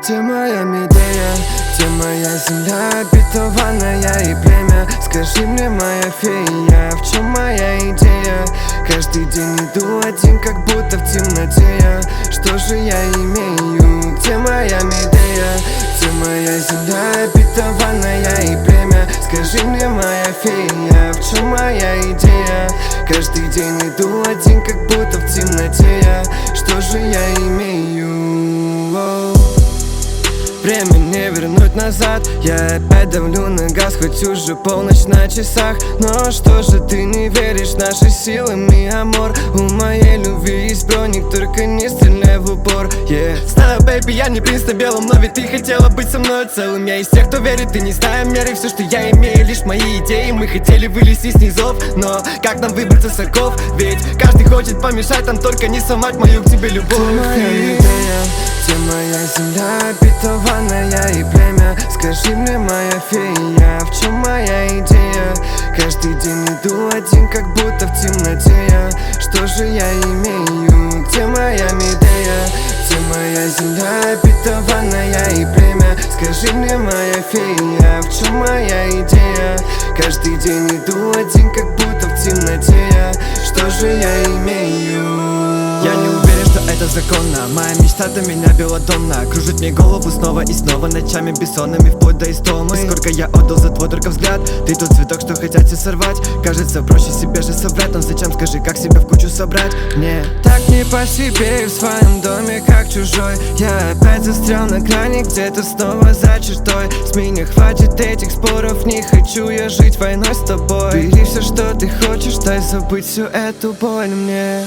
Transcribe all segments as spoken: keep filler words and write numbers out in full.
Где моя Медея, где моя земля обетованная и племя? Скажи мне, моя фея, в чем моя идея? Каждый день иду один, как будто в темноте я. Что же я имею? Где моя Медея, где моя земля обетованная и племя? Скажи мне, моя фея, в чем моя идея? Каждый день иду один, как будто в темноте я. Что же я имею? Воу. Время не вернуть назад. Я опять давлю на газ, хоть уже полночь на часах. Но что же ты не веришь в наши силы, ми амор? У моей любви есть броник, только не стреляй в упор, yeah. Знаю, бэйби, я не принц на белом, но ведь ты хотела быть со мной целым. Я из тех, кто верит, и не знаю меры. Все, что я имею, лишь мои идеи. Мы хотели вылезти с низов, но как нам выбраться с оков? Ведь каждый хочет помешать нам, только не сломать мою к тебе любовь. Где моя идея, где моя земля обетованная и племя? Скажи мне, моя фея, в чем моя идея? Каждый день иду один, как будто в темноте я. Что же я имею? Где моя Медея, где моя земля обетованная и племя? Скажи мне, моя фея, в чем моя идея? Каждый день иду один, как будто в темноте я. Что же я имею? Я не уверен, что это законно. Моя мечта-то меня белодонна. Кружит мне голову снова и снова, ночами бессонными, вплоть до истомы. Сколько я отдал за твой только взгляд. Ты тот цветок, что хотят все сорвать. Кажется, проще себе же соврать. Но зачем, скажи, как себя в кучу собрать? Мне так не по себе в своем доме, как чужой. Я опять застрял на грани, где-то снова за чертой. С меня хватит этих споров, не хочу я жить войной с тобой. Бери все, что ты хочешь, дай забыть всю эту боль мне.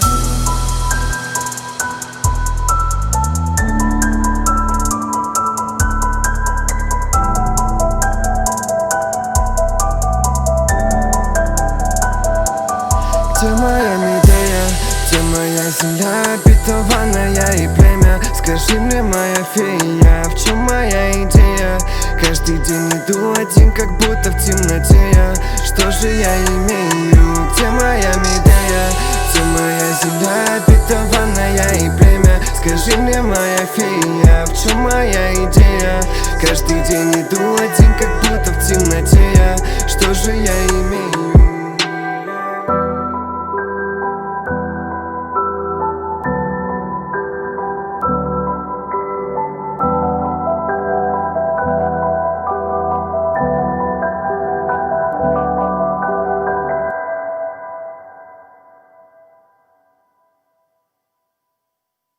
Где моя Медея, где моя земля обетованная и племя? Скажи мне, моя фея, в чем моя идея? Каждый день иду один, как будто в темноте я. Что же я имею? Где моя Медея, где моя земля обетованная и племя? Скажи мне, моя фея, в чем моя идея? Каждый день иду один, как будто в темноте я. Что же я имею?